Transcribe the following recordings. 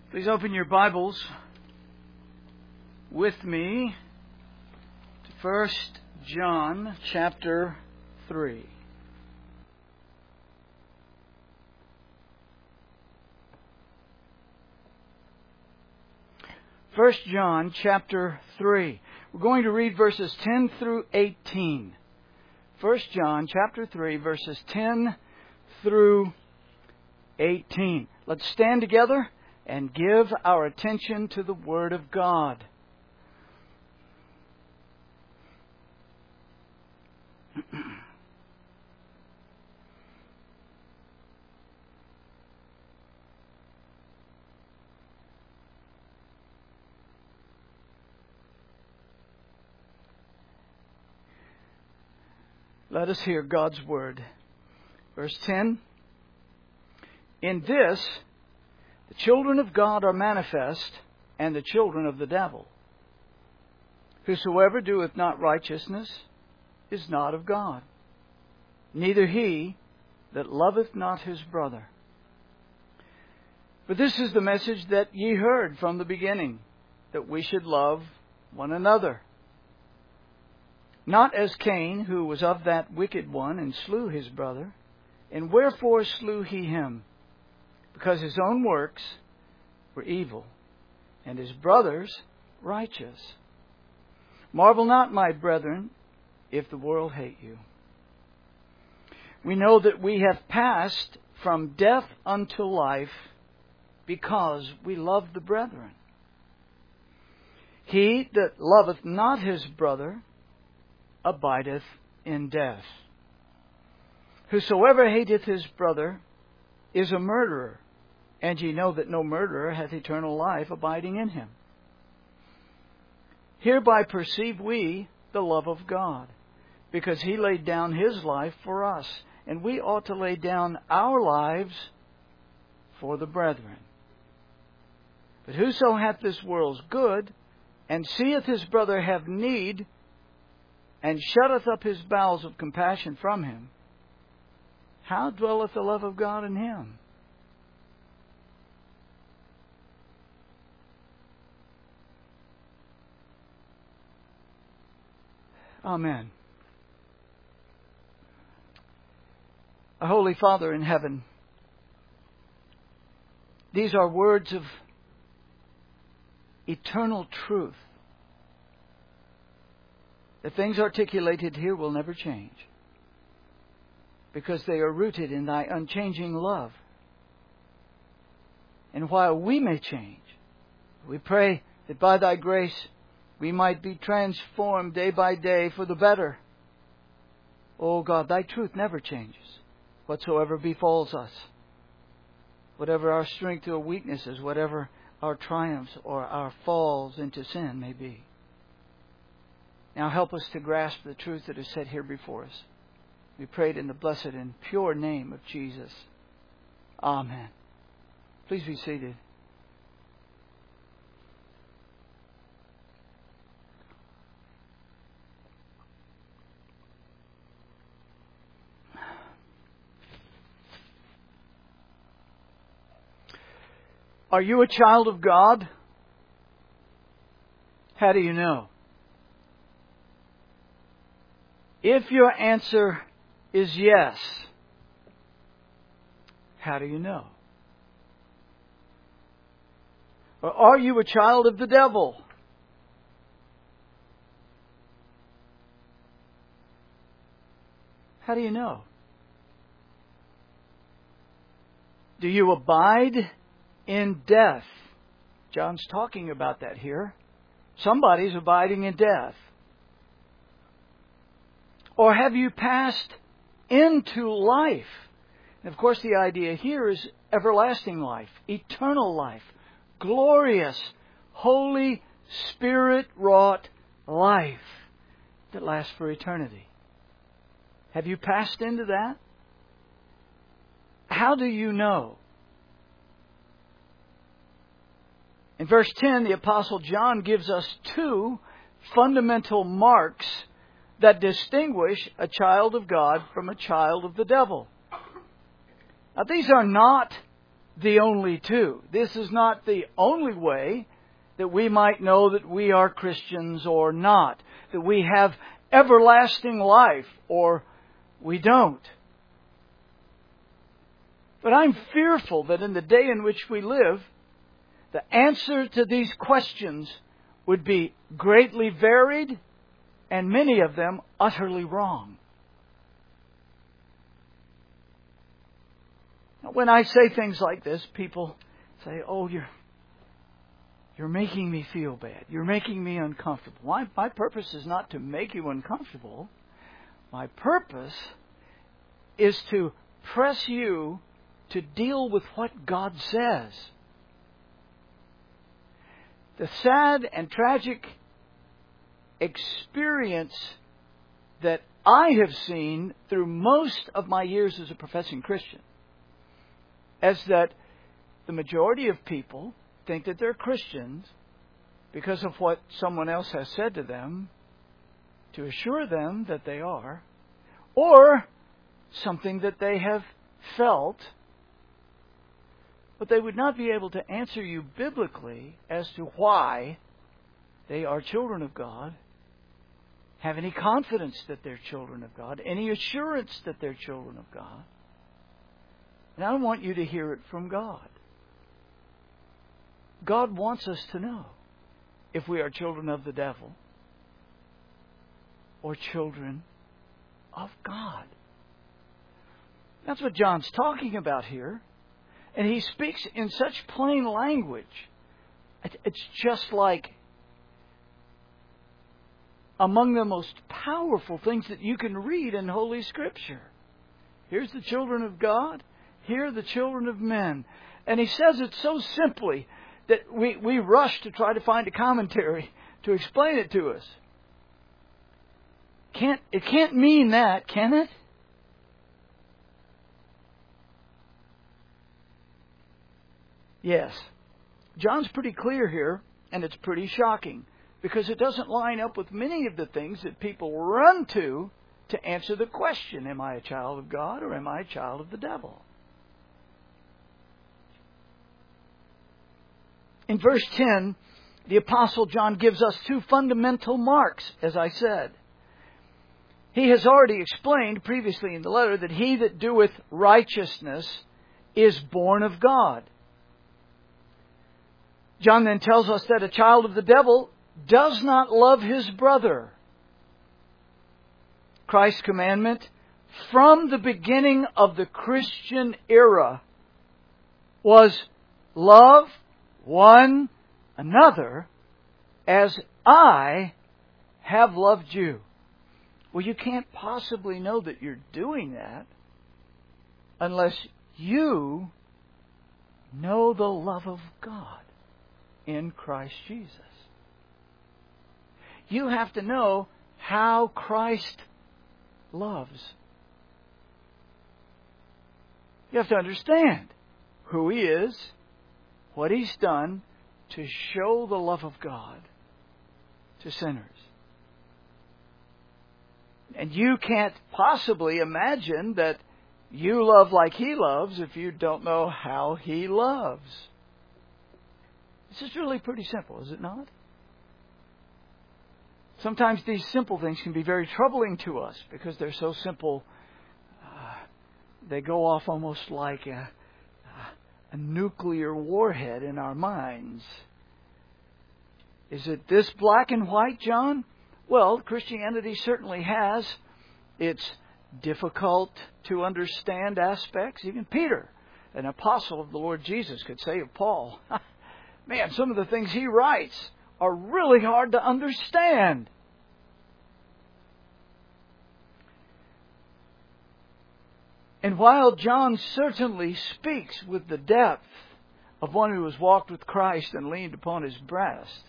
Please open your Bibles with me to 1 John chapter 3. First John chapter 3. We're going to read verses 10 through 18. 1 John chapter 3 verses 10 through 18. Let's stand together and give our attention to the Word of God. Let us hear God's Word. Verse 10. In this, the children of God are manifest, and the children of the devil. Whosoever doeth not righteousness is not of God, neither he that loveth not his brother. For this is the message that ye heard from the beginning, that we should love one another. Not as Cain, who was of that wicked one, and slew his brother. And wherefore slew he him? Because his own works were evil, and his brother's righteous. Marvel not, my brethren, if the world hate you. We know that we have passed from death unto life, because we love the brethren. He that loveth not his brother abideth in death. Whosoever hateth his brother is a murderer, and ye know that no murderer hath eternal life abiding in him. Hereby perceive we the love of God, because he laid down his life for us, and we ought to lay down our lives for the brethren. But whoso hath this world's good, and seeth his brother have need, and shutteth up his bowels of compassion from him, how dwelleth the love of God in him? Amen. Our Holy Father in heaven, these are words of eternal truth. The things articulated here will never change, because they are rooted in Thy unchanging love. And while we may change, we pray that by Thy grace we might be transformed day by day for the better. Oh God, Thy truth never changes. Whatsoever befalls us, whatever our strength or weaknesses, whatever our triumphs or our falls into sin may be. Now help us to grasp the truth that is set here before us. We pray it in the blessed and pure name of Jesus. Amen. Please be seated. Are you a child of God? How do you know? If your answer is yes, how do you know? Or are you a child of the devil? How do you know? Do you abide in death? John's talking about that here. Somebody's abiding in death. Or have you passed into life? And of course, the idea here is everlasting life, eternal life, glorious, Holy Spirit-wrought life that lasts for eternity. Have you passed into that? How do you know? In verse 10, the Apostle John gives us two fundamental marks that distinguish a child of God from a child of the devil. Now, these are not the only two. This is not the only way that we might know that we are Christians or not, that we have everlasting life or we don't. But I'm fearful that in the day in which we live, the answer to these questions would be greatly varied and many of them utterly wrong. Now, when I say things like this, people say, "Oh, you're making me feel bad. You're making me uncomfortable." My purpose is not to make you uncomfortable. My purpose is to press you to deal with what God says. The sad and tragic experience that I have seen through most of my years as a professing Christian is that the majority of people think that they're Christians because of what someone else has said to them to assure them that they are, or something that they have felt, but they would not be able to answer you biblically as to why they are children of God, have any confidence that they're children of God, any assurance that they're children of God. And I want you to hear it from God. God wants us to know if we are children of the devil or children of God. That's what John's talking about here. And he speaks in such plain language. It's just like among the most powerful things that you can read in Holy Scripture. Here's the children of God. Here are the children of men. And he says it so simply that we rush to try to find a commentary to explain it to us. It can't mean that, can it? Yes. John's pretty clear here, and it's pretty shocking, because it doesn't line up with many of the things that people run to answer the question, am I a child of God or am I a child of the devil? In verse 10, the Apostle John gives us two fundamental marks, as I said. He has already explained previously in the letter that he that doeth righteousness is born of God. John then tells us that a child of the devil does not love his brother. Christ's commandment from the beginning of the Christian era was love one another as I have loved you. Well, you can't possibly know that you're doing that unless you know the love of God in Christ Jesus. You have to know how Christ loves. You have to understand who He is, what He's done to show the love of God to sinners. And you can't possibly imagine that you love like He loves if you don't know how He loves. This is really pretty simple, is it not? Sometimes these simple things can be very troubling to us because they're so simple. They go off almost like a nuclear warhead in our minds. Is it this black and white, John? Well, Christianity certainly has its difficult to understand aspects. Even Peter, an apostle of the Lord Jesus, could say of Paul, man, some of the things he writes are really hard to understand. And while John certainly speaks with the depth of one who has walked with Christ and leaned upon His breast,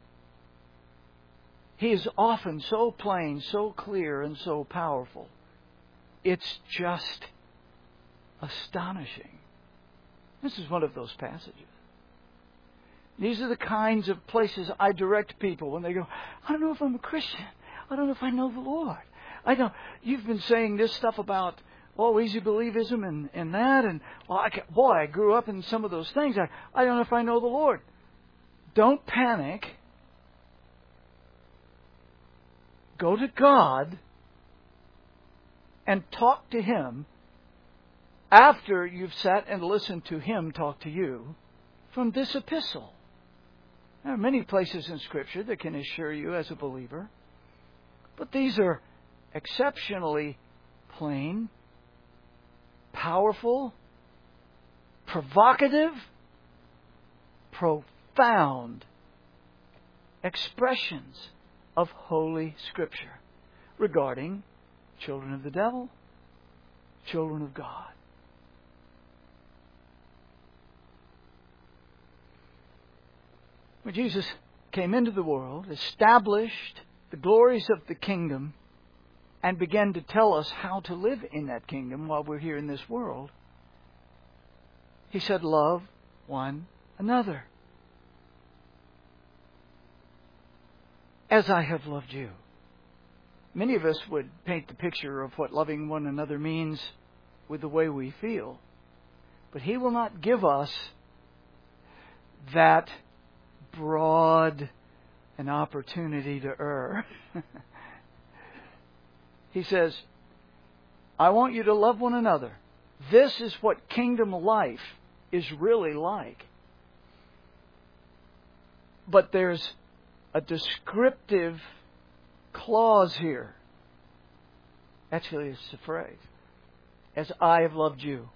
he is often so plain, so clear, and so powerful. It's just astonishing. This is one of those passages. These are the kinds of places I direct people when they go, I don't know if I'm a Christian. I don't know if I know the Lord. I know you've been saying this stuff about easy believism and that. And, I grew up in some of those things. I don't know if I know the Lord. Don't panic. Go to God and talk to Him after you've sat and listened to Him talk to you from this epistle. There are many places in Scripture that can assure you as a believer, but these are exceptionally plain, powerful, provocative, profound expressions of Holy Scripture regarding children of the devil, children of God. When Jesus came into the world, established the glories of the kingdom, and began to tell us how to live in that kingdom while we're here in this world, He said, love one another as I have loved you. Many of us would paint the picture of what loving one another means with the way we feel. But He will not give us that broad an opportunity to err. He says, I want you to love one another. This is what kingdom life is really like. But there's a descriptive clause here. Actually, it's a phrase. As I have loved you.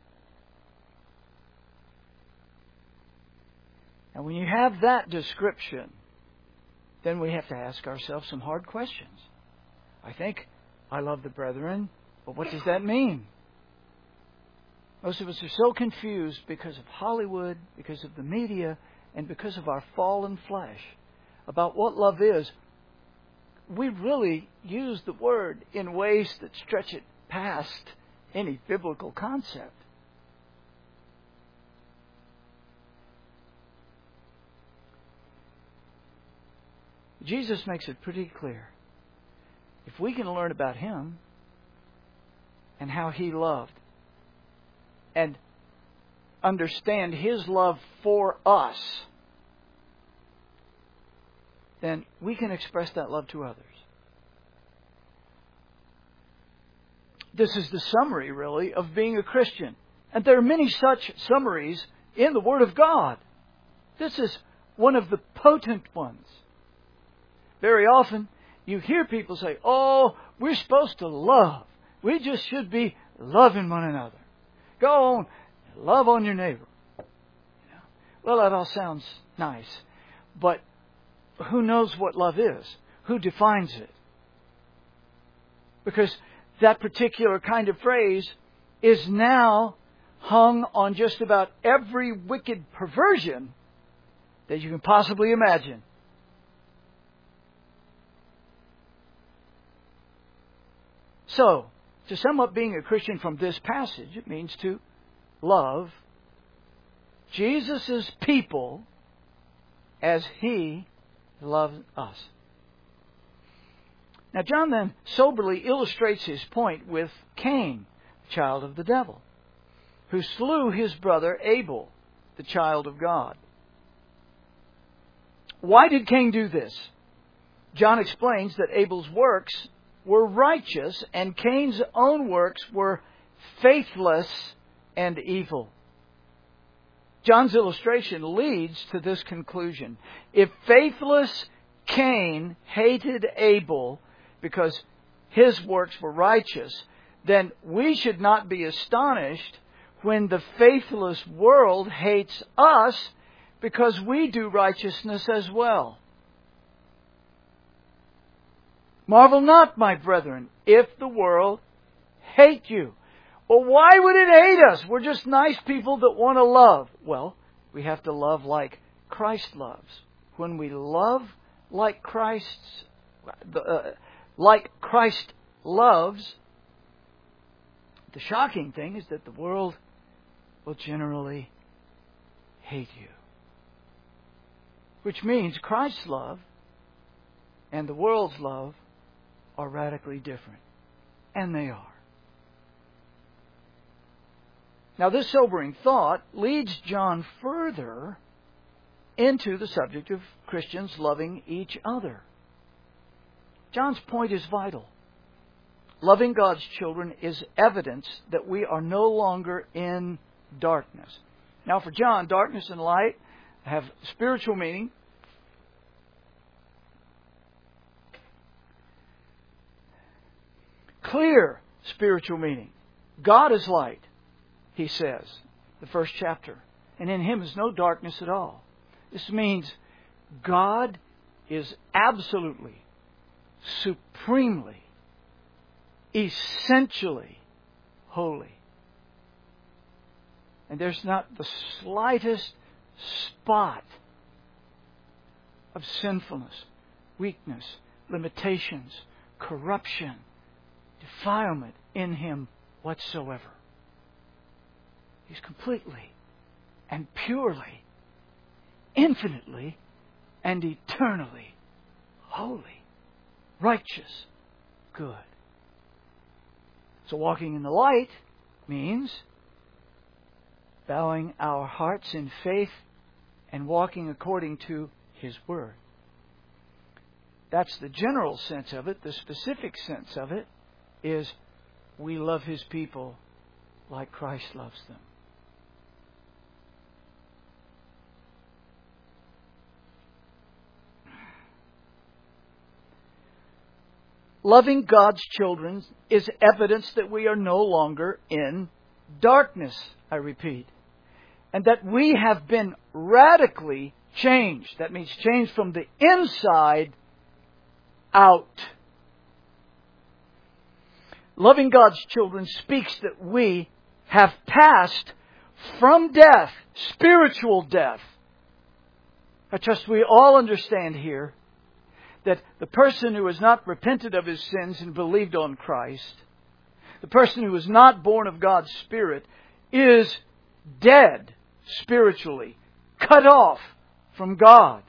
And when you have that description, then we have to ask ourselves some hard questions. I think I love the brethren, but what does that mean? Most of us are so confused because of Hollywood, because of the media, and because of our fallen flesh about what love is. We really use the word in ways that stretch it past any biblical concept. Jesus makes it pretty clear. If we can learn about Him and how He loved and understand His love for us, then we can express that love to others. This is the summary, really, of being a Christian. And there are many such summaries in the Word of God. This is one of the potent ones. Very often, you hear people say, oh, we're supposed to love. We just should be loving one another. Go on, love on your neighbor. Well, that all sounds nice. But who knows what love is? Who defines it? Because that particular kind of phrase is now hung on just about every wicked perversion that you can possibly imagine. So, to sum up being a Christian from this passage, it means to love Jesus' people as He loved us. Now, John then soberly illustrates his point with Cain, the child of the devil, who slew his brother Abel, the child of God. Why did Cain do this? John explains that Abel's works were righteous and Cain's own works were faithless and evil. John's illustration leads to this conclusion. If faithless Cain hated Abel because his works were righteous, then we should not be astonished when the faithless world hates us because we do righteousness as well. Marvel not, my brethren, if the world hate you. Well, why would it hate us? We're just nice people that want to love. Well, we have to love like Christ loves. When we love like Christ loves, the shocking thing is that the world will generally hate you. Which means Christ's love and the world's love are radically different. And they are. Now, this sobering thought leads John further into the subject of Christians loving each other. John's point is vital. Loving God's children is evidence that we are no longer in darkness. Now, for John, darkness and light have spiritual meaning. Clear spiritual meaning. God is light, he says, the first chapter. And in Him is no darkness at all. This means God is absolutely, supremely, essentially holy. And there's not the slightest spot of sinfulness, weakness, limitations, corruption, defilement in Him whatsoever. He's completely and purely, infinitely and eternally holy, righteous, good. So walking in the light means bowing our hearts in faith and walking according to His Word. That's the general sense of it. The specific sense of it is we love His people like Christ loves them. Loving God's children is evidence that we are no longer in darkness, I repeat. And that we have been radically changed. That means changed from the inside out. Loving God's children speaks that we have passed from death, spiritual death. I trust we all understand here that the person who has not repented of his sins and believed on Christ, the person who is not born of God's Spirit, is dead spiritually, cut off from God.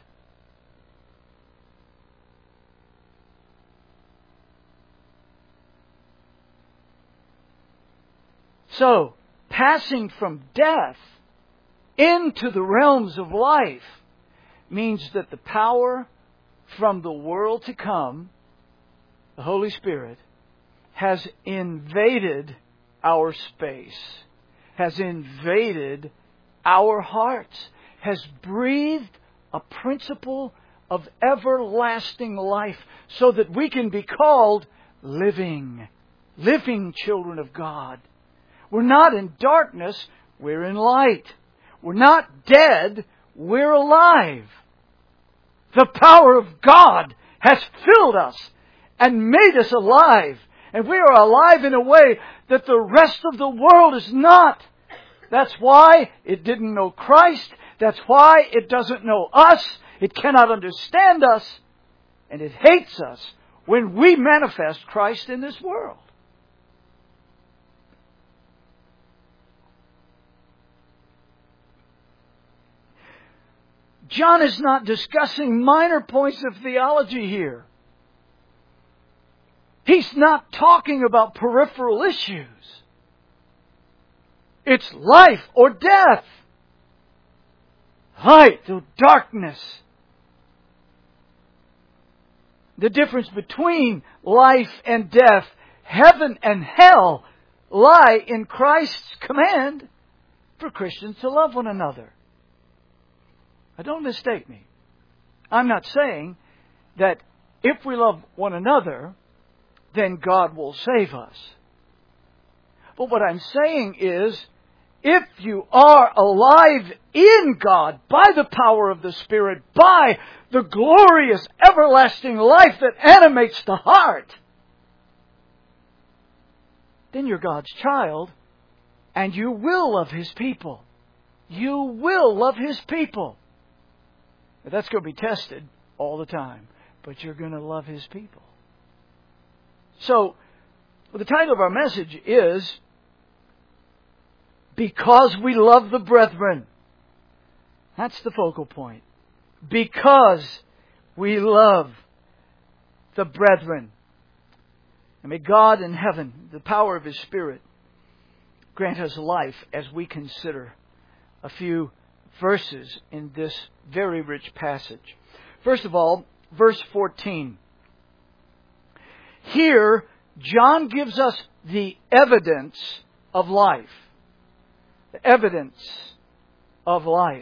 So, passing from death into the realms of life means that the power from the world to come, the Holy Spirit, has invaded our space, has invaded our hearts, has breathed a principle of everlasting life so that we can be called living children of God. We're not in darkness, we're in light. We're not dead, we're alive. The power of God has filled us and made us alive. And we are alive in a way that the rest of the world is not. That's why it didn't know Christ. That's why it doesn't know us. It cannot understand us. And it hates us when we manifest Christ in this world. John is not discussing minor points of theology here. He's not talking about peripheral issues. It's life or death. Light or darkness. The difference between life and death, heaven and hell, lie in Christ's command for Christians to love one another. Now, don't mistake me. I'm not saying that if we love one another, then God will save us. But what I'm saying is, if you are alive in God by the power of the Spirit, by the glorious everlasting life that animates the heart, then you're God's child and you will love His people. You will love His people. But that's going to be tested all the time. But you're going to love His people. So, the title of our message is Because We Love the Brethren. That's the focal point. Because we love the brethren. And may God in heaven, the power of His Spirit, grant us life as we consider a few verses in this very rich passage. First of all, verse 14. Here, John gives us the evidence of life. The evidence of life.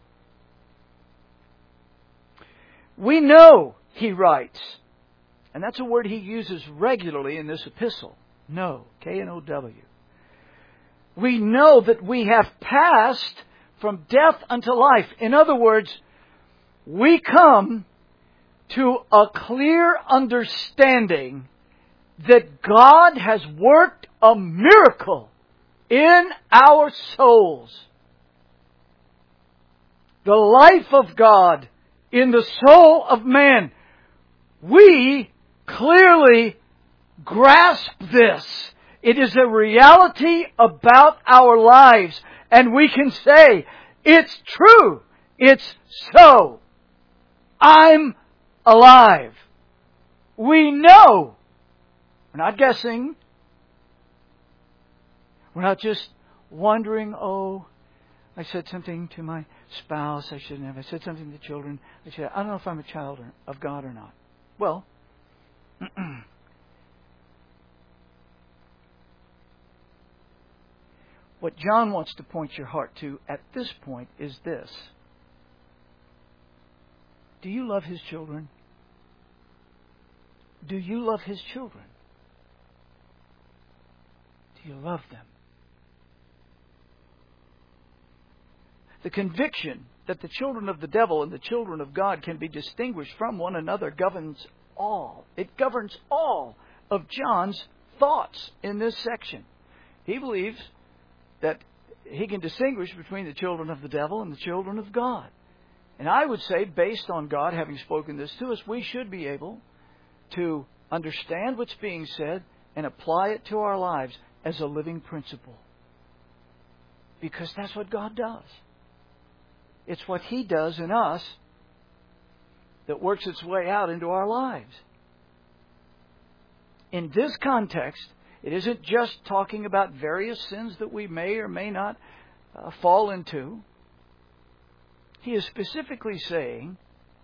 We know, he writes, and that's a word he uses regularly in this epistle. Know, K-N-O-W. We know that we have passed from death unto life. In other words, we come to a clear understanding that God has worked a miracle in our souls. The life of God in the soul of man. We clearly grasp this. It is a reality about our lives. And we can say, it's true. It's so. I'm alive. We know. We're not guessing. We're not just wondering, oh, I said something to my spouse I shouldn't have. I said something to the children I should have. I don't know if I'm a child of God or not. Well, what John wants to point your heart to at this point is this. Do you love his children? Do you love his children? Do you love them? The conviction that the children of the devil and the children of God can be distinguished from one another governs all. It governs all of John's thoughts in this section. He believes that he can distinguish between the children of the devil and the children of God. And I would say, based on God having spoken this to us, we should be able to understand what's being said and apply it to our lives as a living principle. Because that's what God does. It's what He does in us that works its way out into our lives. In this context, it isn't just talking about various sins that we may or may not fall into. He is specifically saying,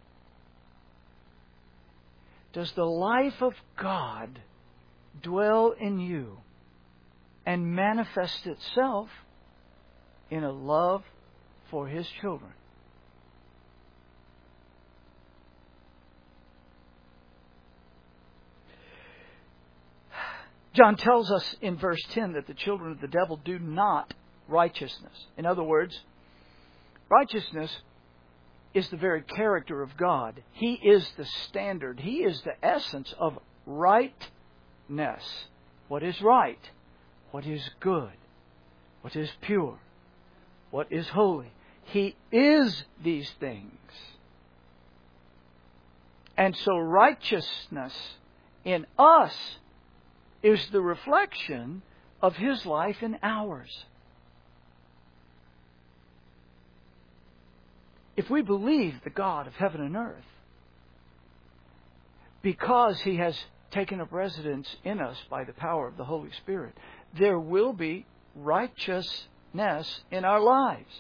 does the life of God dwell in you and manifest itself in a love for His children? John tells us in verse 10 that the children of the devil do not righteousness. In other words, righteousness is the very character of God. He is the standard. He is the essence of rightness. What is right? What is good? What is pure? What is holy? He is these things. And so righteousness in us is the reflection of His life in ours. If we believe the God of heaven and earth, because He has taken up residence in us by the power of the Holy Spirit, there will be righteousness in our lives.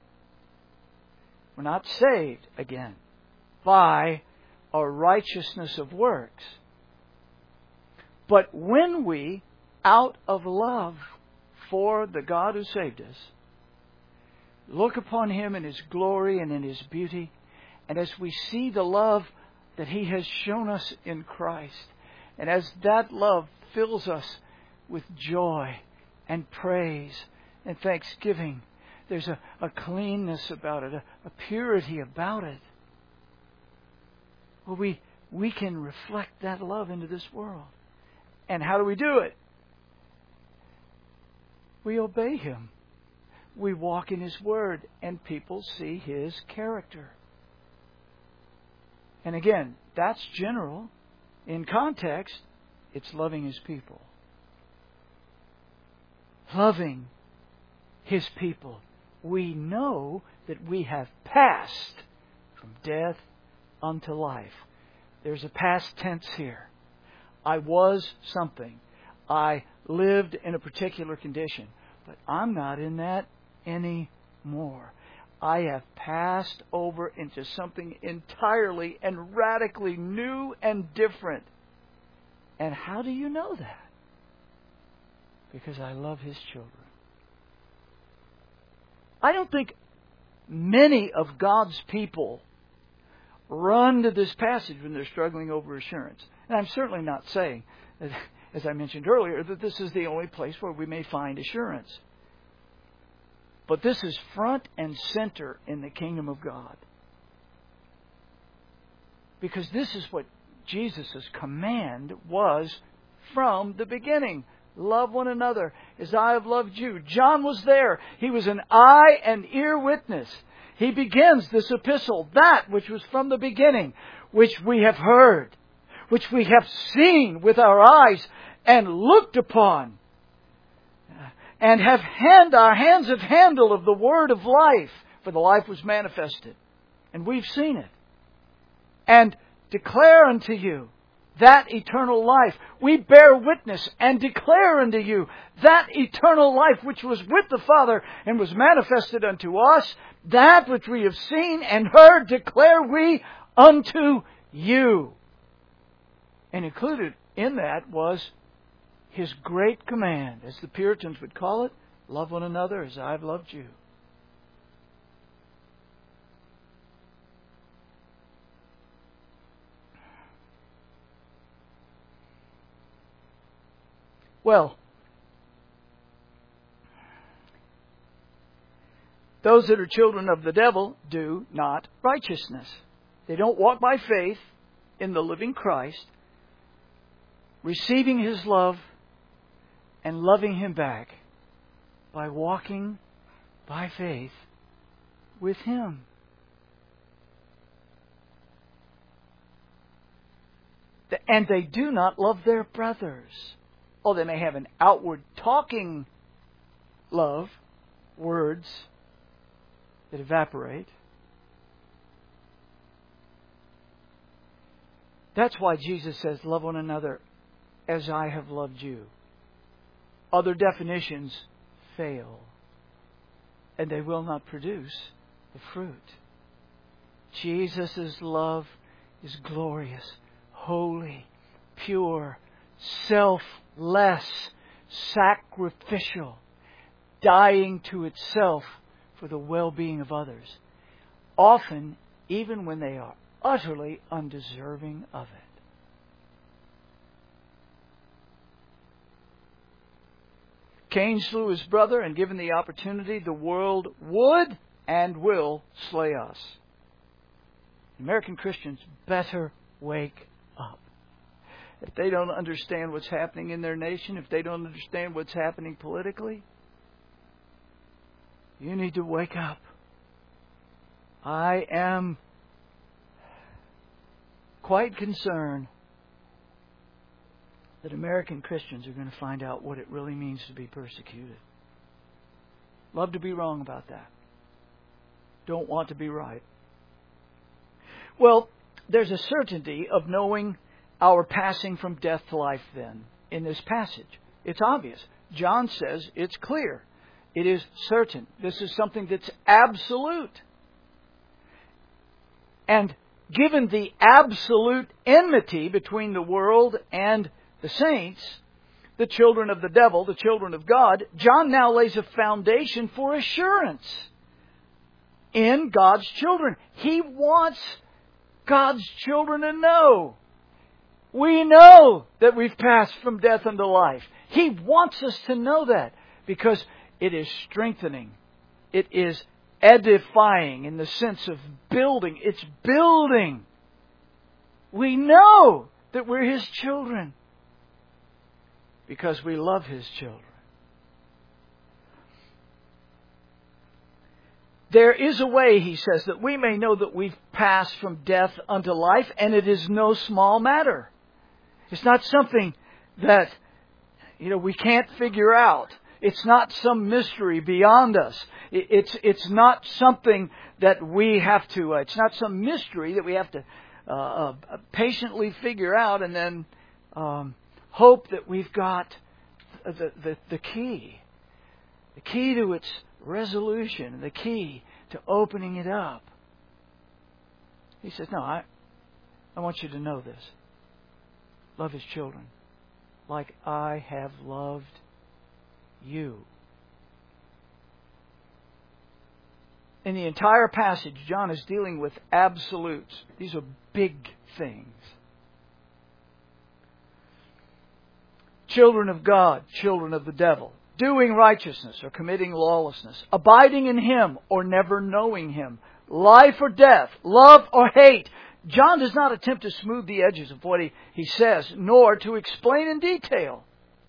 We're not saved, again, by a righteousness of works. But when we, out of love for the God who saved us, look upon Him in His glory and in His beauty, and as we see the love that He has shown us in Christ, and as that love fills us with joy and praise and thanksgiving, there's a cleanness about it, a purity about it. Well, we can reflect that love into this world. And how do we do it? We obey Him. We walk in His Word, and people see His character. And again, that's general. In context, it's loving His people. Loving His people. We know that we have passed from death unto life. There's a past tense here. I was something. I lived in a particular condition. But I'm not in that anymore. I have passed over into something entirely and radically new and different. And how do you know that? Because I love His children. I don't think many of God's people run to this passage when they're struggling over assurance. And I'm certainly not saying, as I mentioned earlier, that this is the only place where we may find assurance. But this is front and center in the kingdom of God. Because this is what Jesus' command was from the beginning. Love one another as I have loved you. John was there. He was an eye and ear witness. He begins this epistle, that which was from the beginning, which we have heard, which we have seen with our eyes and looked upon, and have our hands have handled of the word of life, for the life was manifested, and we've seen it, and declare unto you that eternal life. We bear witness and declare unto you that eternal life which was with the Father and was manifested unto us. That which we have seen and heard declare we unto you. And included in that was His great command, as the Puritans would call it, love one another as I've loved you. Well, those that are children of the devil do not righteousness. They don't walk by faith in the living Christ, receiving His love and loving Him back by walking by faith with Him. And they do not love their brothers. Oh, they may have an outward talking love, words that evaporate. That's why Jesus says, love one another as I have loved you. Other definitions fail, and they will not produce the fruit. Jesus' love is glorious, holy, pure, selfless, sacrificial, dying to itself for the well-being of others, often even when they are utterly undeserving of it. Cain slew his brother, and given the opportunity, the world would and will slay us. American Christians better wake up. If they don't understand what's happening in their nation, if they don't understand what's happening politically, you need to wake up. I am quite concerned that American Christians are going to find out what it really means to be persecuted. Love to be wrong about that. Don't want to be right. Well, there's a certainty of knowing our passing from death to life then in this passage. It's obvious. John says it's clear. It is certain. This is something that's absolute. And given the absolute enmity between the world and the saints, the children of the devil, the children of God, John now lays a foundation for assurance in God's children. He wants God's children to know. We know that we've passed from death unto life. He wants us to know that because it is strengthening. It is edifying in the sense of building. It's building. We know that we're His children because we love His children. There is a way, he says, that we may know that we've passed from death unto life, and it is no small matter. It's not something that, we can't figure out. It's not some mystery beyond us. It's not something that we have to, it's not some mystery that we have to patiently figure out and then hope that we've got the key. The key to its resolution, the key to opening it up. He says, no, I want you to know this. Love His children like I have loved you. In the entire passage, John is dealing with absolutes. These are big things. Children of God, children of the devil. Doing righteousness or committing lawlessness. Abiding in Him or never knowing Him. Life or death. Love or hate. John does not attempt to smooth the edges of what he says, nor to explain in detail.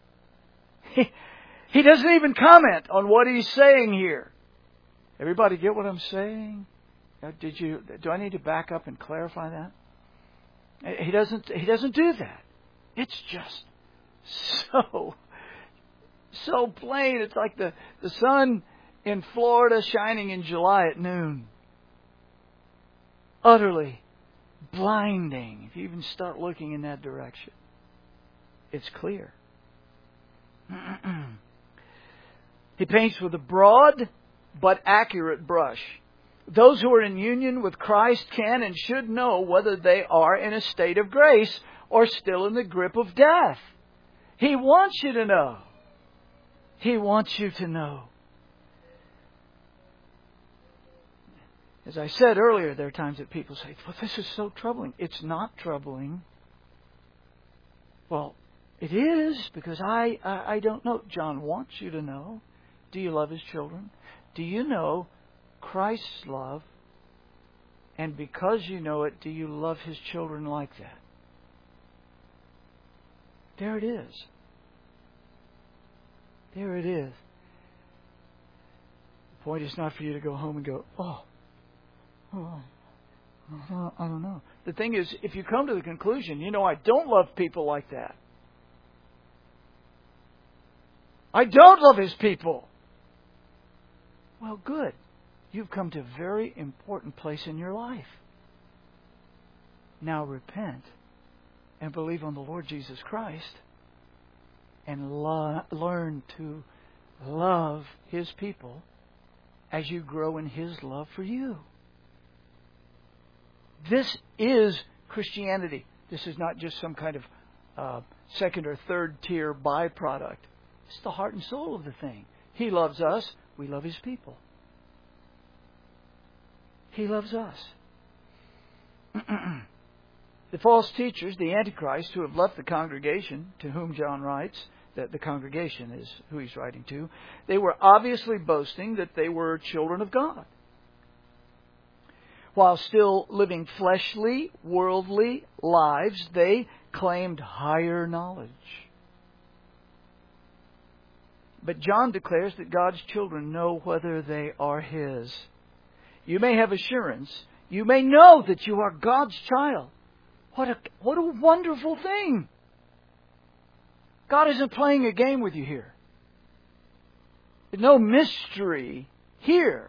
He doesn't even comment on what he's saying here. Everybody get what I'm saying? Do I need to back up and clarify that? He doesn't do that. It's just so plain. It's like the sun in Florida shining in July at noon. Utterly blinding. If you even start looking in that direction, it's clear. He paints with a broad but accurate brush. Those who are in union with Christ can and should know whether they are in a state of grace or still in the grip of death. He wants you to know. He wants you to know. As I said earlier, there are times that people say, well, this is so troubling. It's not troubling. Well, it is, because I don't know. John wants you to know. Do you love His children? Do you know Christ's love? And because you know it, do you love His children like that? There it is. There it is. The point is not for you to go home and go, I don't know. The thing is, if you come to the conclusion, I don't love people like that. I don't love His people. Well, good. You've come to a very important place in your life. Now repent and believe on the Lord Jesus Christ and learn to love His people as you grow in His love for you. This is Christianity. This is not just some kind of second or third tier byproduct. It's the heart and soul of the thing. He loves us. We love His people. He loves us. The false teachers, the Antichrist, who have left the congregation, to whom John writes, that the congregation is who he's writing to, they were obviously boasting that they were children of God, while still living fleshly, worldly lives. They claimed higher knowledge. But John declares that God's children know whether they are His. You may have assurance. You may know that you are God's child. What a wonderful thing. God isn't playing a game with you here. There's no mystery here.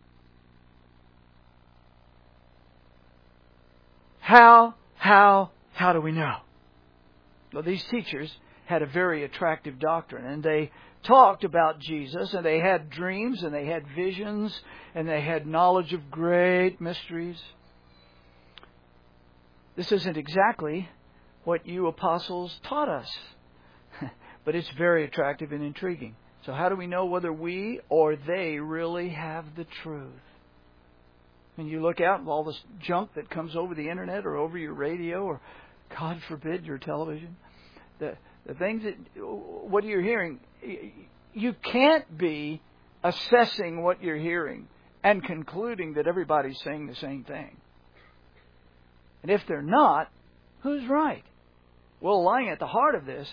How do we know? Well, these teachers had a very attractive doctrine, and they talked about Jesus, and they had dreams, and they had visions, and they had knowledge of great mysteries. This isn't exactly what you apostles taught us, but it's very attractive and intriguing. So how do we know whether we or they really have the truth? When you look out at all this junk that comes over the internet or over your radio or, God forbid, your television, the things that, what you're hearing, you can't be assessing what you're hearing and concluding that everybody's saying the same thing. And if they're not, who's right? Well, lying at the heart of this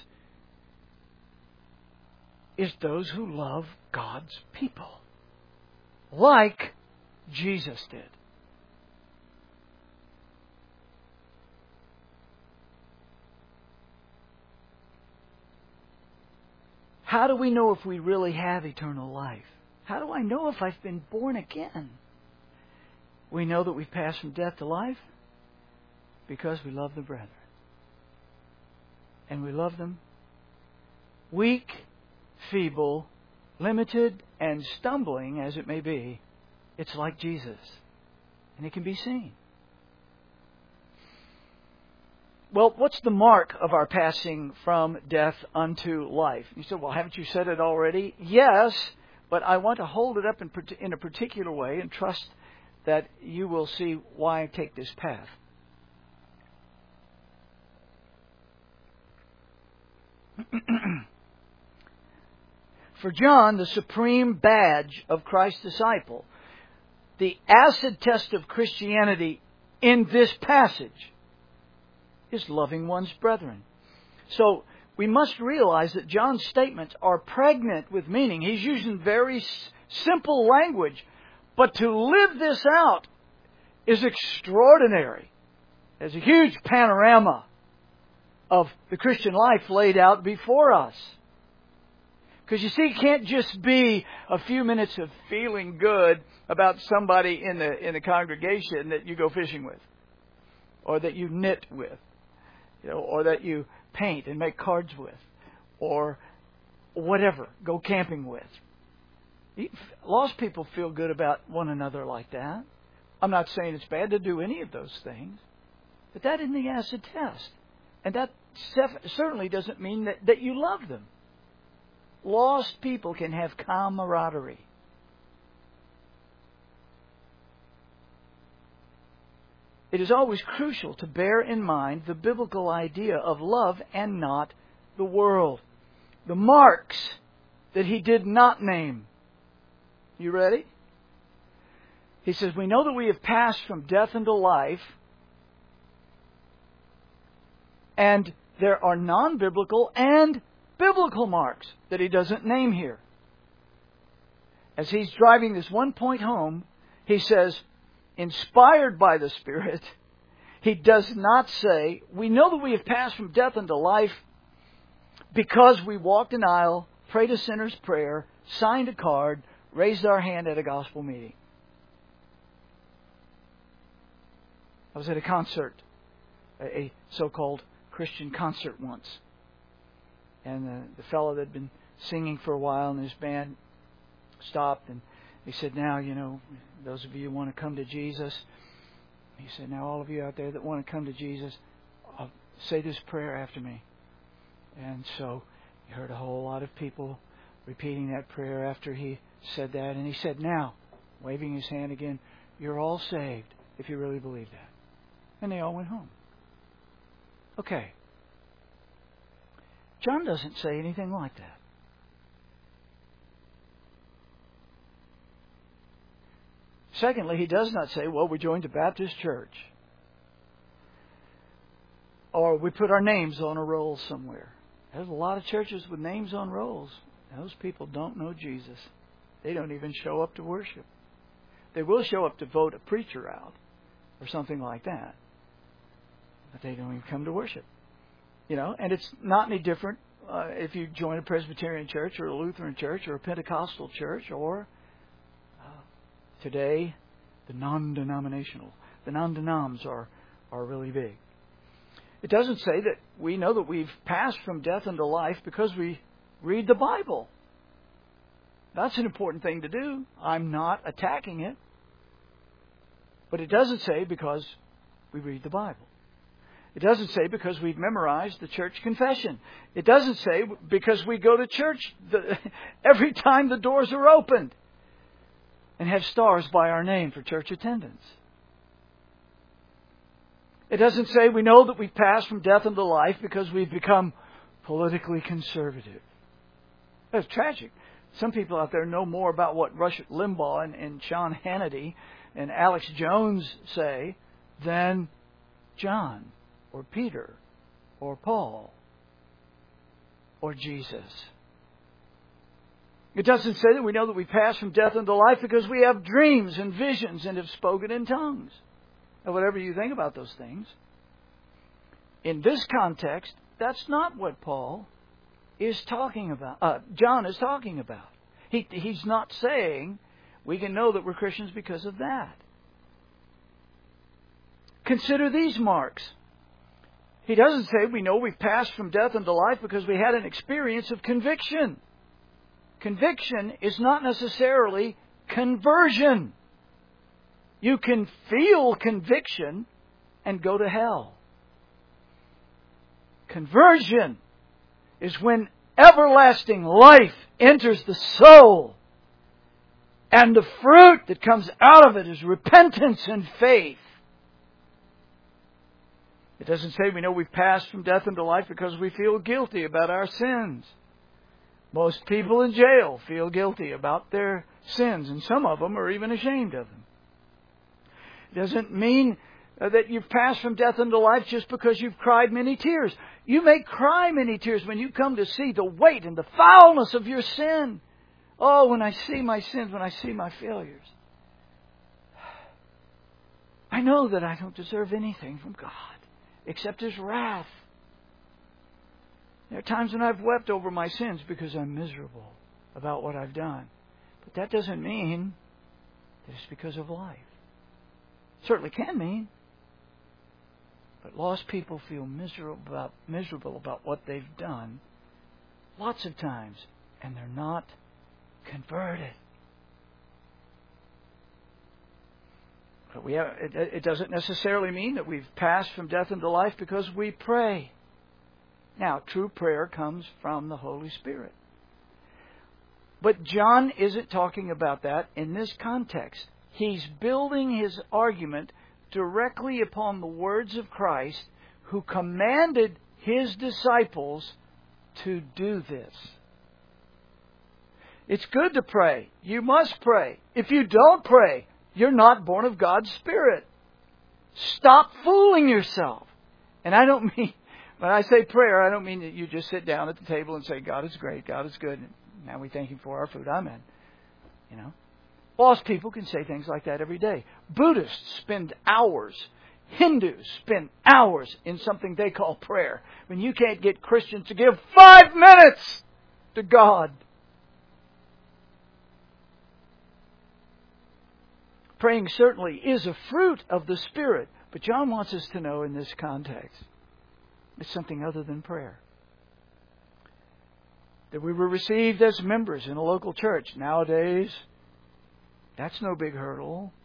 is those who love God's people, like Jesus did. How do we know if we really have eternal life? How do I know if I've been born again? We know that we've passed from death to life because we love the brethren. And we love them weak, feeble, limited and stumbling as it may be, it's like Jesus. And it can be seen. Well, what's the mark of our passing from death unto life? You said, well, haven't you said it already? Yes, but I want to hold it up in a particular way and trust that you will see why I take this path. For John, the supreme badge of Christ's disciple, the acid test of Christianity in this passage is loving one's brethren. So we must realize that John's statements are pregnant with meaning. He's using very simple language, but to live this out is extraordinary. There's a huge panorama of the Christian life laid out before us. Because you see, it can't just be a few minutes of feeling good about somebody in the congregation that you go fishing with, or that you knit with, or that you paint and make cards with, or whatever, go camping with. Lost people feel good about one another like that. I'm not saying it's bad to do any of those things, but that isn't the acid test. And that certainly doesn't mean that you love them. Lost people can have camaraderie. It is always crucial to bear in mind the biblical idea of love and not the world. The marks that he did not name. You ready? He says, we know that we have passed from death into life, and there are non-biblical and biblical marks that he doesn't name here. As he's driving this one point home, he says, inspired by the Spirit, he does not say, we know that we have passed from death into life because we walked an aisle, prayed a sinner's prayer, signed a card, raised our hand at a gospel meeting. I was at a concert, a so-called Christian concert once. And the fellow that had been singing for a while in his band stopped and he said, now, those of you who want to come to Jesus, he said, now all of you out there that want to come to Jesus, say this prayer after me. And so he heard a whole lot of people repeating that prayer after he said that. And he said, now, waving his hand again, you're all saved if you really believe that. And they all went home. Okay. John doesn't say anything like that. Secondly, he does not say, well, we joined a Baptist church. Or we put our names on a roll somewhere. There's a lot of churches with names on rolls. Those people don't know Jesus. They don't even show up to worship. They will show up to vote a preacher out or something like that. But they don't even come to worship. And it's not any different if you join a Presbyterian church or a Lutheran church or a Pentecostal church or today the non-denominational. The non-denoms are really big. It doesn't say that we know that we've passed from death into life because we read the Bible. That's an important thing to do. I'm not attacking it. But it doesn't say because we read the Bible. It doesn't say because we've memorized the church confession. It doesn't say because we go to church every time the doors are opened and have stars by our name for church attendance. It doesn't say we know that we've passed from death into life because we've become politically conservative. That's tragic. Some people out there know more about what Rush Limbaugh and Sean Hannity and Alex Jones say than John or Peter or Paul or Jesus. It doesn't say that we know that we pass from death into life because we have dreams and visions and have spoken in tongues. And whatever you think about those things, in this context, that's not what Paul is talking about. John is talking about. He's not saying we can know that we're Christians because of that. Consider these marks. He doesn't say we know we've passed from death into life because we had an experience of conviction. Conviction is not necessarily conversion. You can feel conviction and go to hell. Conversion is when everlasting life enters the soul, and the fruit that comes out of it is repentance and faith. It doesn't say we know we've passed from death into life because we feel guilty about our sins. Most people in jail feel guilty about their sins, and some of them are even ashamed of them. It doesn't mean that you've passed from death into life just because you've cried many tears. You may cry many tears when you come to see the weight and the foulness of your sin. Oh, when I see my sins, when I see my failures. I know that I don't deserve anything from God except His wrath. There are times when I've wept over my sins because I'm miserable about what I've done. But that doesn't mean that it's because of life. It certainly can mean. But lost people feel miserable about what they've done lots of times, and they're not converted. But it doesn't necessarily mean that we've passed from death into life because we pray. Now, true prayer comes from the Holy Spirit. But John isn't talking about that in this context. He's building his argument directly upon the words of Christ, who commanded His disciples to do this. It's good to pray. You must pray. If you don't pray, you're not born of God's Spirit. Stop fooling yourself. And I don't mean, when I say prayer, I don't mean that you just sit down at the table and say, God is great, God is good, and now we thank Him for our food. Amen. You know? Lost people can say things like that every day. Buddhists spend hours. Hindus spend hours in something they call prayer. When you can't get Christians to give 5 minutes to God. Praying certainly is a fruit of the Spirit. But John wants us to know in this context, it's something other than prayer. That we were received as members in a local church. Nowadays, that's no big hurdle.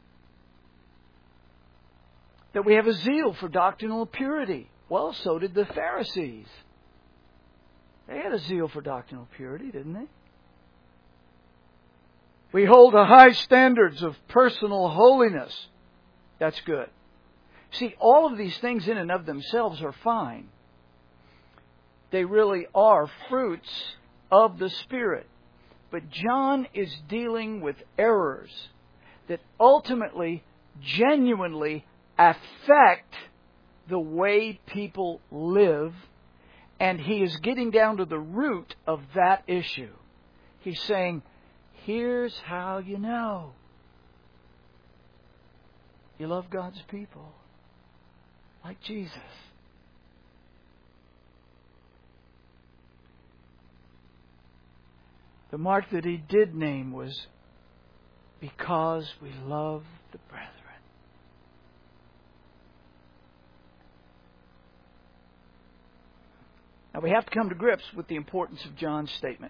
That we have a zeal for doctrinal purity. Well, so did the Pharisees. They had a zeal for doctrinal purity, didn't they? We hold to high standards of personal holiness. That's good. See, all of these things in and of themselves are fine. They really are fruits of the Spirit. But John is dealing with errors that ultimately, genuinely affect the way people live, and he is getting down to the root of that issue. He's saying, here's how you know you love God's people like Jesus. The mark that he did name was because we love the brethren. Now we have to come to grips with the importance of John's statement.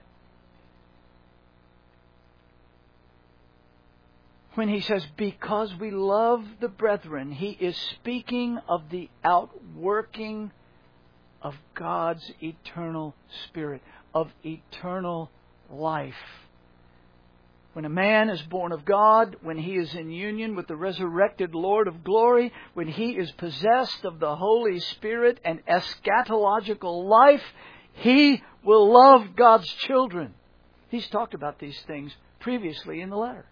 When he says, because we love the brethren, he is speaking of the outworking of God's eternal Spirit, of eternal life. When a man is born of God, when he is in union with the resurrected Lord of glory, when he is possessed of the Holy Spirit and eschatological life, he will love God's children. He's talked about these things previously in the letter.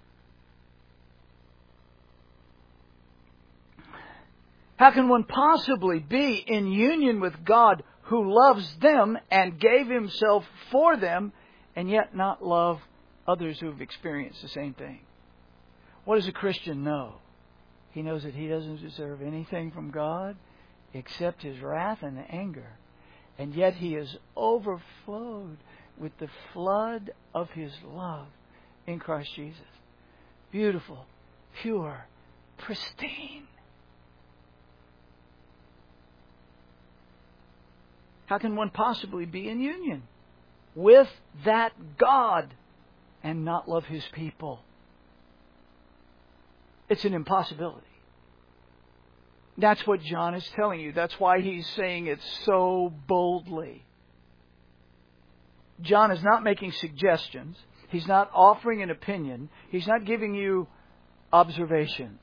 How can one possibly be in union with God who loves them and gave Himself for them and yet not love others who have experienced the same thing? What does a Christian know? He knows that he doesn't deserve anything from God except His wrath and anger. And yet he is overflowed with the flood of His love in Christ Jesus. Beautiful, pure, pristine. How can one possibly be in union with that God and not love His people? It's an impossibility. That's what John is telling you. That's why he's saying it so boldly. John is not making suggestions. He's not offering an opinion. He's not giving you observations.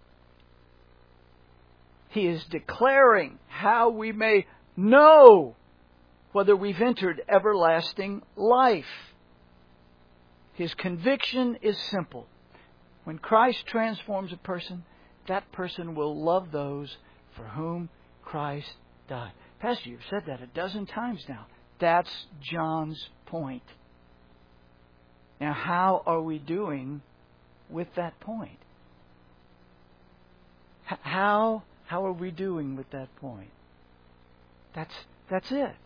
He is declaring how we may know whether we've entered everlasting life. His conviction is simple. When Christ transforms a person, that person will love those for whom Christ died. Pastor, you've said that a dozen times now. That's John's point. Now, how are we doing with that point? How are we doing with that point? That's it.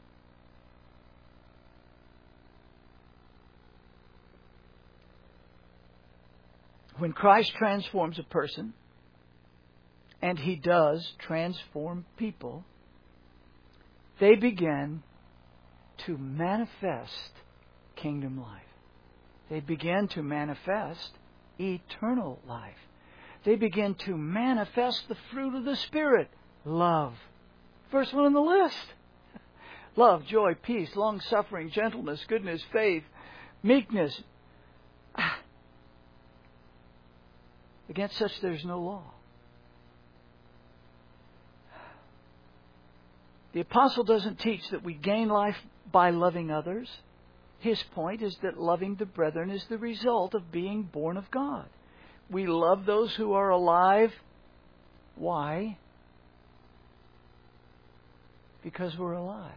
When Christ transforms a person, and He does transform people, they begin to manifest kingdom life. They begin to manifest eternal life. They begin to manifest the fruit of the Spirit. Love. First one on the list. Love, joy, peace, long-suffering, gentleness, goodness, faith, meekness. Against such there's no law. The apostle doesn't teach that we gain life by loving others. His point is that loving the brethren is the result of being born of God. We love those who are alive. Why? Because we're alive.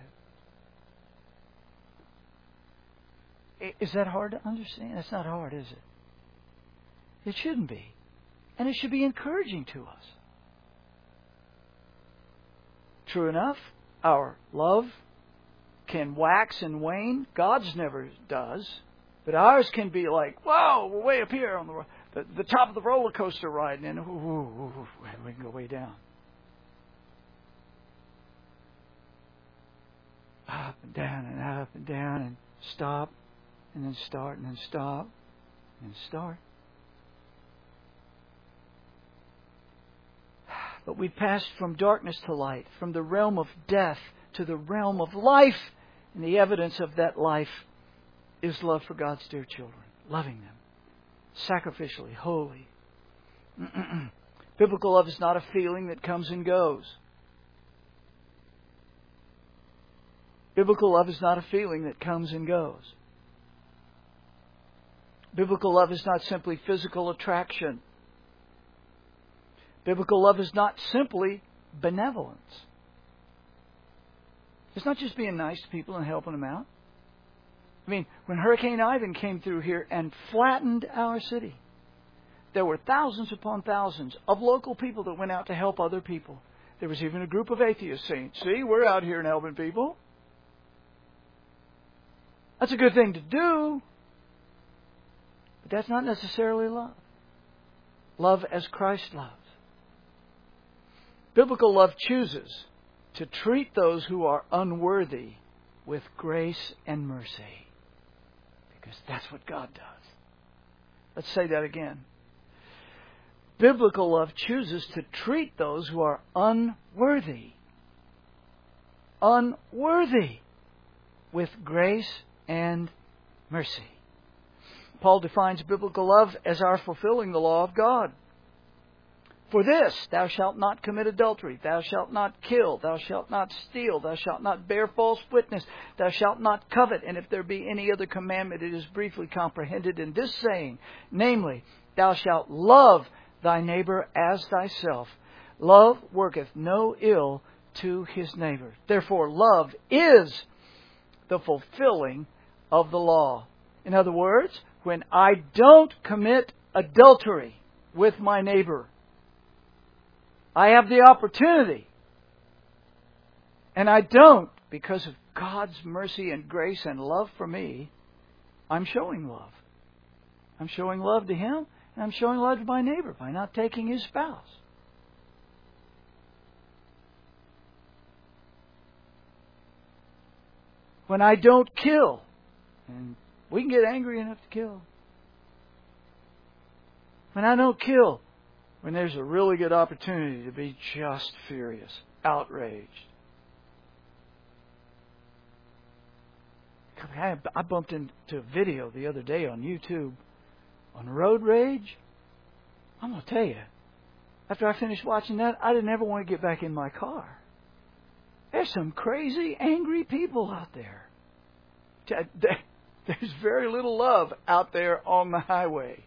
Is that hard to understand? It's not hard, is it? It shouldn't be. And it should be encouraging to us. True enough, our love can wax and wane. God's never does. But ours can be like, whoa, we're way up here on the top of the roller coaster ride, and then we can go way down. Up and down and up and down and stop and then start and then stop and start. But we passed from darkness to light, from the realm of death to the realm of life. And the evidence of that life is love for God's dear children, loving them sacrificially, wholly. Biblical love is not a feeling that comes and goes. Biblical love is not a feeling that comes and goes. Biblical love is not simply physical attraction. Biblical love is not simply benevolence. It's not just being nice to people and helping them out. I mean, when Hurricane Ivan came through here and flattened our city, there were thousands upon thousands of local people that went out to help other people. There was even a group of atheists saying, see, we're out here and helping people. That's a good thing to do. But that's not necessarily love. Love as Christ loves. Biblical love chooses to treat those who are unworthy with grace and mercy. Because that's what God does. Let's say that again. Biblical love chooses to treat those who are unworthy. Unworthy with grace and mercy. Paul defines biblical love as our fulfilling the law of God. For this, thou shalt not commit adultery, thou shalt not kill, thou shalt not steal, thou shalt not bear false witness, thou shalt not covet. And if there be any other commandment, it is briefly comprehended in this saying, namely, thou shalt love thy neighbor as thyself. Love worketh no ill to his neighbor. Therefore, love is the fulfilling of the law. In other words, when I don't commit adultery with my neighbor, I have the opportunity. And I don't, because of God's mercy and grace and love for me, I'm showing love. I'm showing love to him, and I'm showing love to my neighbor by not taking his spouse. When I don't kill. And we can get angry enough to kill. When I don't kill. When there's a really good opportunity to be just furious, outraged. I bumped into a video the other day on YouTube on road rage. I'm going to tell you, after I finished watching that, I didn't ever want to get back in my car. There's some crazy, angry people out there. There's very little love out there on the highway.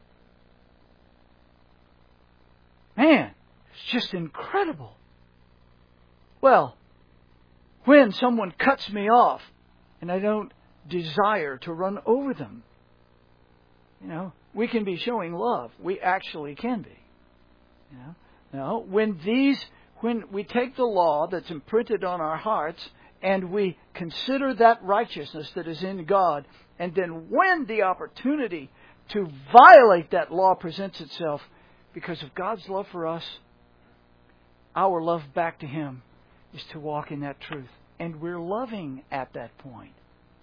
Man, it's just incredible. Well, when someone cuts me off and I don't desire to run over them, we can be showing love. We actually can be. No, when we take the law that's imprinted on our hearts and we consider that righteousness that is in God, and then when the opportunity to violate that law presents itself, because of God's love for us, our love back to Him is to walk in that truth. And we're loving at that point.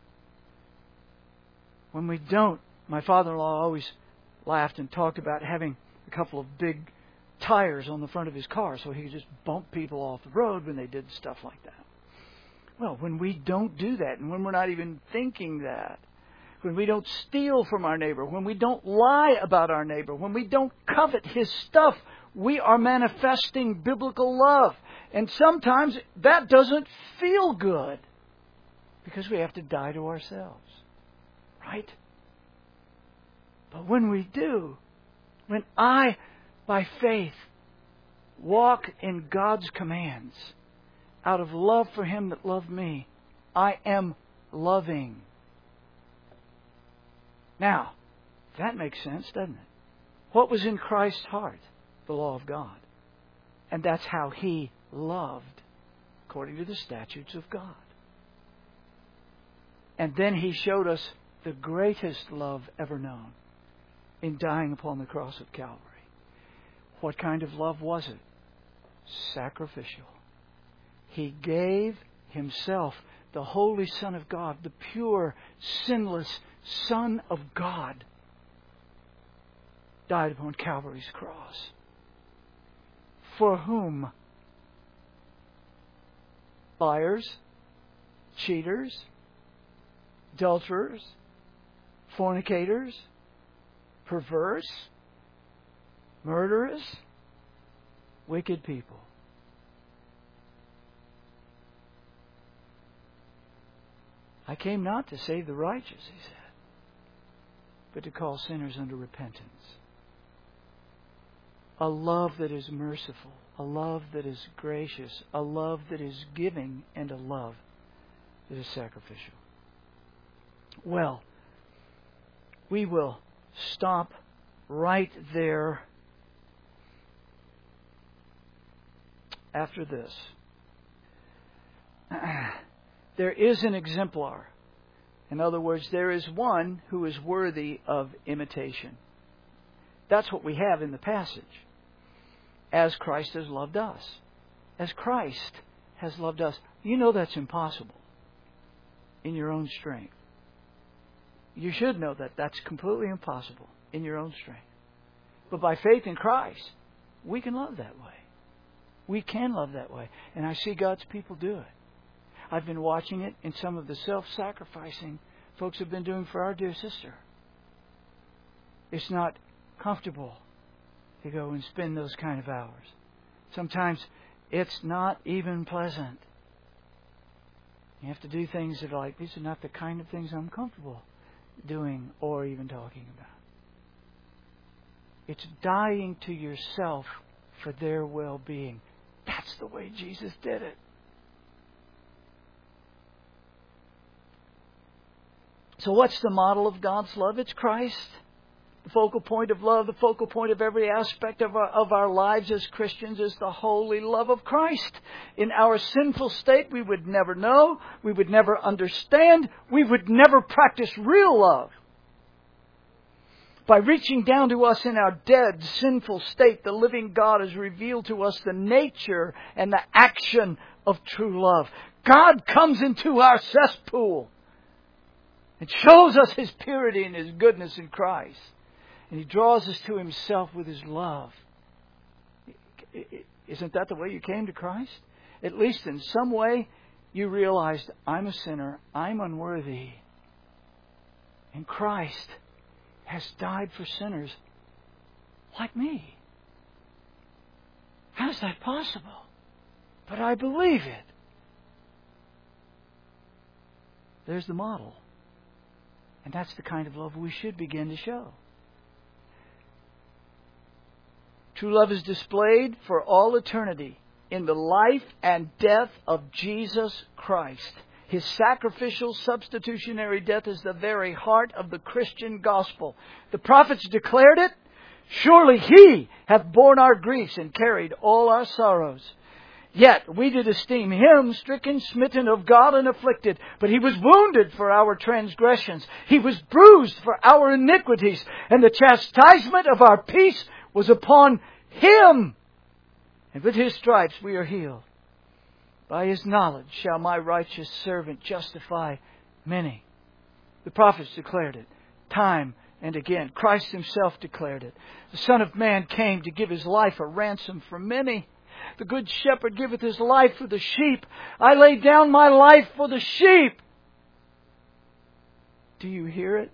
When we don't, my father-in-law always laughed and talked about having a couple of big tires on the front of his car so he could just bump people off the road when they did stuff like that. Well, when we don't do that, and when we're not even thinking that, when we don't steal from our neighbor, when we don't lie about our neighbor, when we don't covet his stuff, we are manifesting biblical love. And sometimes that doesn't feel good because we have to die to ourselves. Right? But when we do, when I, by faith, walk in God's commands out of love for Him that loved me, I am loving. Now, that makes sense, doesn't it? What was in Christ's heart? The law of God. And that's how He loved, according to the statutes of God. And then He showed us the greatest love ever known in dying upon the cross of Calvary. What kind of love was it? Sacrificial. He gave Himself, the Holy Son of God, the pure, sinless Son of God, died upon Calvary's cross. For whom? Liars, cheaters, adulterers, fornicators, perverse, murderers, wicked people. I came not to save the righteous, He said, but to call sinners unto repentance. A love that is merciful, a love that is gracious, a love that is giving, and a love that is sacrificial. Well, we will stop right there after this. There is an exemplar. In other words, there is one who is worthy of imitation. That's what we have in the passage. As Christ has loved us. As Christ has loved us. You know that's impossible in your own strength. You should know that that's completely impossible in your own strength. But by faith in Christ, we can love that way. We can love that way. And I see God's people do it. I've been watching it in some of the self-sacrificing folks have been doing for our dear sister. It's not comfortable to go and spend those kind of hours. Sometimes it's not even pleasant. You have to do things that are like, these are not the kind of things I'm comfortable doing or even talking about. It's dying to yourself for their well-being. That's the way Jesus did it. So what's the model of God's love? It's Christ. The focal point of love, the focal point of every aspect of our lives as Christians is the holy love of Christ. In our sinful state, we would never know, we would never understand, we would never practice real love. By reaching down to us in our dead, sinful state, the living God has revealed to us the nature and the action of true love. God comes into our cesspool It shows us His purity and His goodness in Christ. And He draws us to Himself with His love. Isn't that the way you came to Christ? At least in some way, you realized, I'm a sinner, I'm unworthy. And Christ has died for sinners like me. How is that possible? But I believe it. There's the model. And that's the kind of love we should begin to show. True love is displayed for all eternity in the life and death of Jesus Christ. His sacrificial substitutionary death is the very heart of the Christian gospel. The prophets declared it. Surely He hath borne our griefs and carried all our sorrows. Yet we did esteem Him stricken, smitten of God, and afflicted. But He was wounded for our transgressions. He was bruised for our iniquities. And the chastisement of our peace was upon Him. And with His stripes we are healed. By His knowledge shall my righteous servant justify many. The prophets declared it time and again. Christ Himself declared it. The Son of Man came to give His life a ransom for many. The good shepherd giveth his life for the sheep. I lay down my life for the sheep. Do you hear it?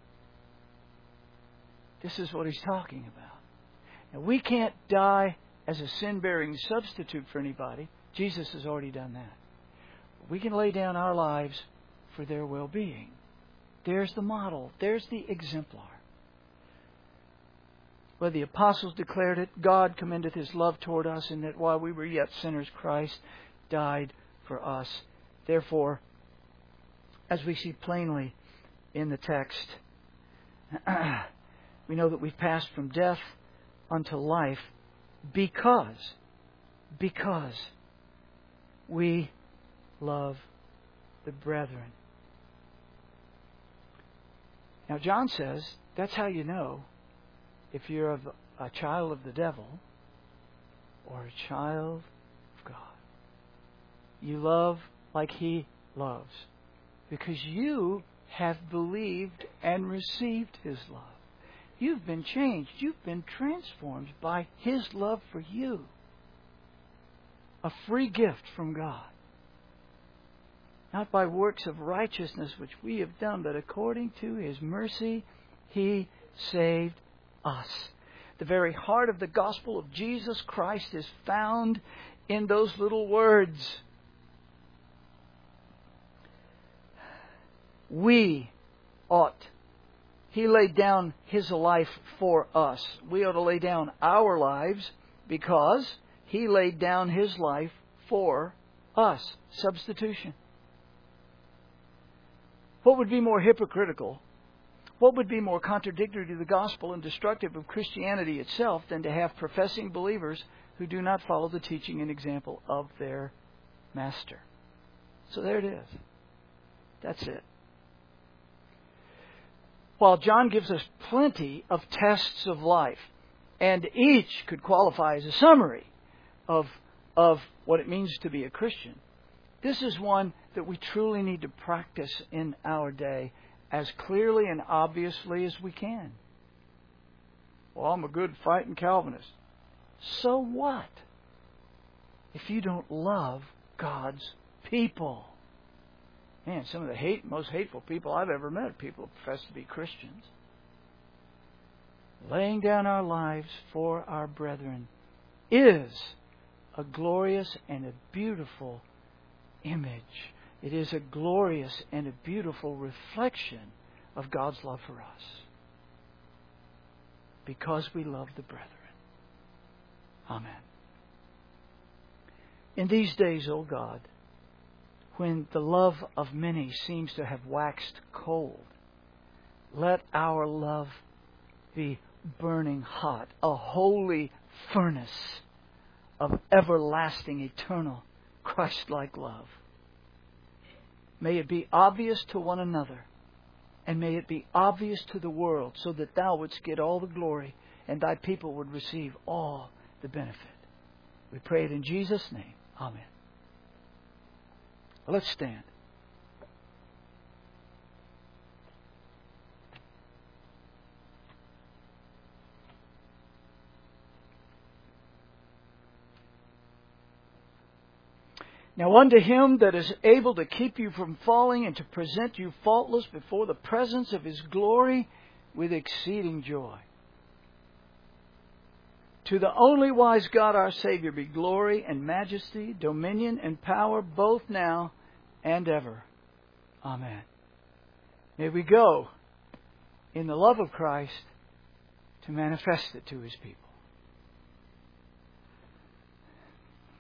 This is what He's talking about. Now, we can't die as a sin-bearing substitute for anybody. Jesus has already done that. We can lay down our lives for their well-being. There's the model. There's the exemplar. Well, the apostles declared it. God commendeth His love toward us, in that while we were yet sinners, Christ died for us. Therefore, as we see plainly in the text, we know that we've passed from death unto life because we love the brethren. Now, John says that's how you know if you're a child of the devil or a child of God. You love like He loves because you have believed and received His love. You've been changed. You've been transformed by His love for you. A free gift from God. Not by works of righteousness which we have done, but according to His mercy He saved us. The very heart of the gospel of Jesus Christ is found in those little words. We ought. He laid down His life for us. We ought to lay down our lives because He laid down His life for us. Substitution. What would be more hypocritical? What would be more contradictory to the gospel and destructive of Christianity itself than to have professing believers who do not follow the teaching and example of their Master? So there it is. That's it. While John gives us plenty of tests of life, and each could qualify as a summary of what it means to be a Christian, this is one that we truly need to practice in our day as clearly and obviously as we can. Well, I'm a good fighting Calvinist. So what? If you don't love God's people. Man, some of the most hateful people I've ever met are people who profess to be Christians. Laying down our lives for our brethren is a glorious and a beautiful image. It is a glorious and a beautiful reflection of God's love for us. Because we love the brethren. Amen. In these days, O God, when the love of many seems to have waxed cold, let our love be burning hot, a holy furnace of everlasting, eternal, Christ-like love. May it be obvious to one another, and may it be obvious to the world, so that Thou wouldst get all the glory, and Thy people would receive all the benefit. We pray it in Jesus' name. Amen. Let's stand. Now unto Him that is able to keep you from falling and to present you faultless before the presence of His glory with exceeding joy. To the only wise God our Savior be glory and majesty, dominion and power both now and ever. Amen. May we go in the love of Christ to manifest it to His people.